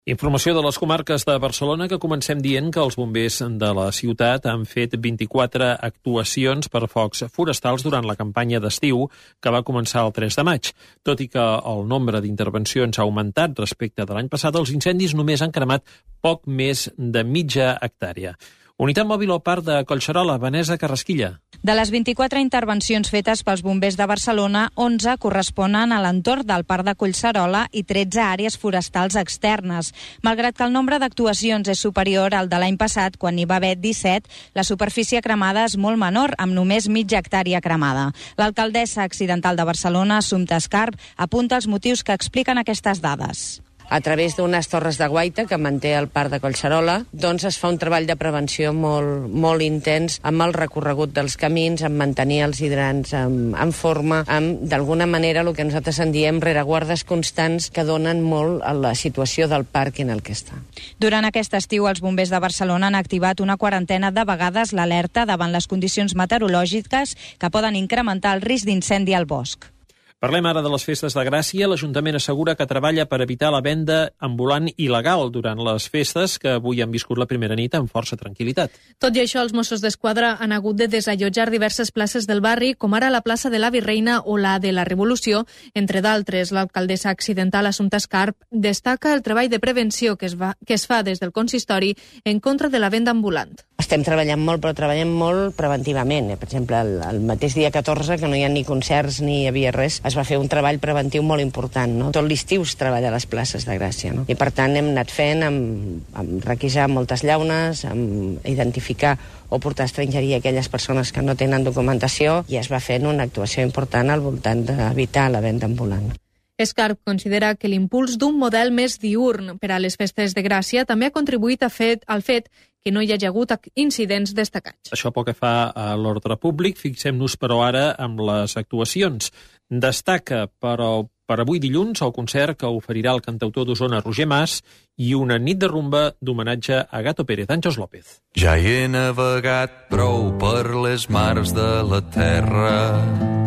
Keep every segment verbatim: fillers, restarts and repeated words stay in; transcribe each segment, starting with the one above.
Informació de les comarques de Barcelona, que comencem dient que els bombers de la ciutat han fet vint-i-quatre actuacions per focs forestals durant la campanya d'estiu que va començar el tres de maig. Tot i que el nombre d'intervencions ha augmentat respecte de l'any passat, els incendis només han cremat poc més de mitja hectàrea. Unitat mòbil al parc de Collserola, Vanessa Carrasquilla. De les vint-i-quatre intervencions fetes pels bombers de Barcelona, onze corresponen a l'entorn del parc de Collserola i tretze àrees forestals externes. Malgrat que el nombre d'actuacions és superior al de l'any passat, quan n'hi va haver disset, la superfície cremada és molt menor, amb només mitja hectàrea cremada. L'alcaldessa accidental de Barcelona, Assumpta Escarp, apunta els motius que expliquen aquestes dades. A través d'unes torres de guaita que manté el parc de Collserola, doncs es fa un treball de prevenció molt, molt intens amb el recorregut dels camins, amb mantenir els hidrants en, en forma, amb, d'alguna manera, el que nosaltres en diem rereguardes constants que donen molt a la situació del parc en el que està. Durant aquest estiu, els bombers de Barcelona han activat una quarantena de vegades l'alerta davant les condicions meteorològiques que poden incrementar el risc d'incendi al bosc. Parlem ara de les festes de Gràcia. L'Ajuntament assegura que treballa per evitar la venda ambulant il·legal durant les festes, que avui han viscut la primera nit amb força tranquil·litat. Tot i això, els Mossos d'Esquadra han hagut de desallotjar diverses places del barri, com ara la plaça de la Virreina o la de la Revolució. Entre d'altres, l'alcaldessa accidental Assumpta Escarp destaca el treball de prevenció que es, va, que es fa des del consistori en contra de la venda ambulant. Estem treballant molt, però treballem molt preventivament. Per exemple, el, el mateix dia catorze, que no hi ha ni concerts ni hi havia res, es va fer un treball preventiu molt important. No? Tot l'estiu es treballa a les places de Gràcia. No? I per tant hem anat fent amb, amb requisar moltes llaunes, amb identificar o portar a estrangeria aquelles persones que no tenen documentació, i es va fent una actuació important al voltant d'evitar la venda ambulant. Escarp considera que l'impuls d'un model més diürn per a les festes de Gràcia també ha contribuït a fet, al fet que no hi hagi hagut incidents destacats. Això pel que fa a l'ordre públic. Fixem-nos, però, ara amb les actuacions. Destaca, però, per avui dilluns, el concert que oferirà el cantautor d'Osona Roger Mas i una nit de rumba d'homenatge a Gato Pérez. Àngels López. Ja hi he navegat prou per les mars de la terra.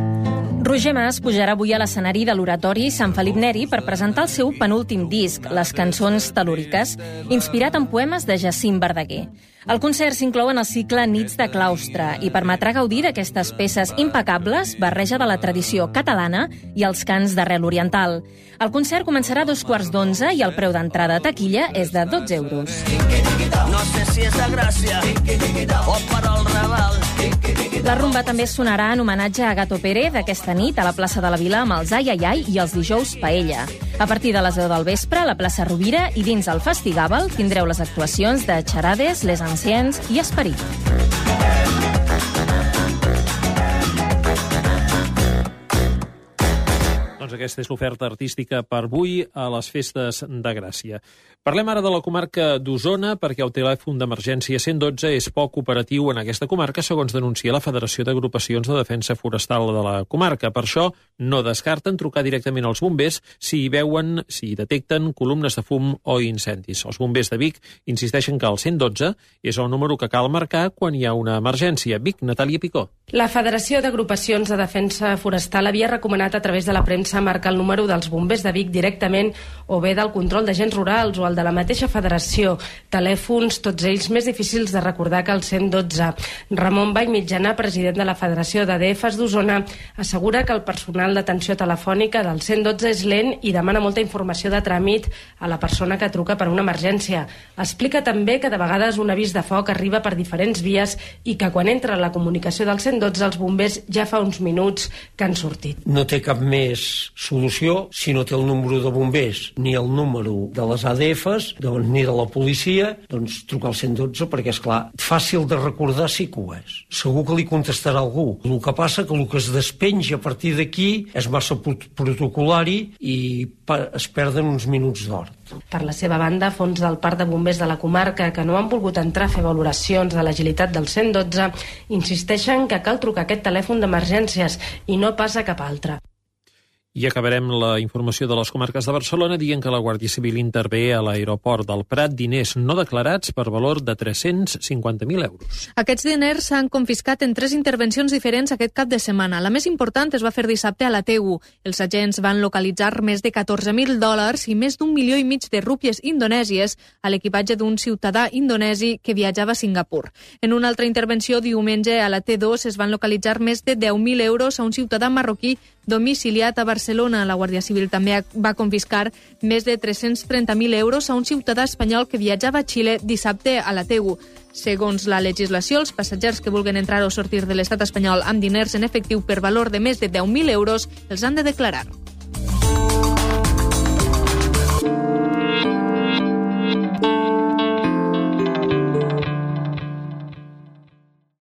Roger Mas pujarà avui a l'escenari de l'Oratori Sant Felip Neri per presentar el seu penúltim disc, Les cançons telúriques, inspirat en poemes de Jacint Verdaguer. El concert s'inclou en el cicle Nits de claustre i permetrà gaudir d'aquestes peces impecables, barreja de la tradició catalana i els cants d'arrel oriental. El concert començarà a dos quarts d'onze i el preu d'entrada a taquilla és de dotze euros. No sé si és de Gràcia o per al Raval. La rumba també sonarà en homenatge a Gato Pérez aquesta nit a la plaça de la Vila amb els Ai Ai Ai i els dijous Paella. A partir de les deu del vespre, a la plaça Rovira i dins el Festigàbal tindreu les actuacions de Charades, Les Anciens i Esperit. Doncs aquesta és l'oferta artística per avui a les festes de Gràcia. Parlem ara de la comarca d'Osona, perquè el telèfon d'emergència cent dotze és poc operatiu en aquesta comarca, segons denuncia la Federació d'Agrupacions de Defensa Forestal de la comarca. Per això no descarten trucar directament als bombers si hi veuen, si hi detecten columnes de fum o incendis. Els bombers de Vic insisteixen que el cent dotze és el número que cal marcar quan hi ha una emergència. Vic, Natàlia Picó. La Federació d'Agrupacions de Defensa Forestal havia recomanat a través de la premsa marcar el número dels bombers de Vic directament o bé del control d'agents rurals o el de la mateixa federació. Telèfons, tots ells més difícils de recordar que el cent dotze. Ramon Vallmitjana, president de la Federació de D Fs d'Osona, assegura que el personal d'atenció telefònica del cent dotze és lent i demana molta informació de tràmit a la persona que truca per una emergència. Explica també que de vegades un avís de foc arriba per diferents vies i que quan entra la comunicació del cent dotze els bombers ja fa uns minuts que han sortit. No té cap més solució si no té el número de bombers ni el número de les A D Fs doncs, ni de la policia, doncs trucar al cent dotze perquè, és clar, fàcil de recordar sí que ho és. Segur que li contestarà algú. El que passa que el que es despenja a partir d'aquí és massa protocolari i es perden uns minuts d'hora. Per la seva banda, fons del Parc de Bombers de la comarca, que no han volgut entrar a fer valoracions de l'agilitat del cent dotze, insisteixen que cal trucar aquest telèfon d'emergències i no passa cap altre. I acabarem la informació de les comarques de Barcelona dient que la Guàrdia Civil intervé a l'aeroport del Prat diners no declarats per valor de tres-cents cinquanta mil euros. Aquests diners s'han confiscat en tres intervencions diferents aquest cap de setmana. La més important es va fer dissabte a la T U. Els agents van localitzar més de catorze mil dòlars i més d'un milió i mig de rúpies indonèsies a l'equipatge d'un ciutadà indonesi que viatjava a Singapur. En una altra intervenció, diumenge, a la T dos es van localitzar més de deu mil euros a un ciutadà marroquí domiciliat a Barcelona. La Guàrdia Civil també va confiscar més de tres-cents trenta mil euros a un ciutadà espanyol que viatjava a Xile dissabte a la T U. Segons la legislació, els passatgers que vulguen entrar o sortir de l'estat espanyol amb diners en efectiu per valor de més de deu mil euros els han de declarar.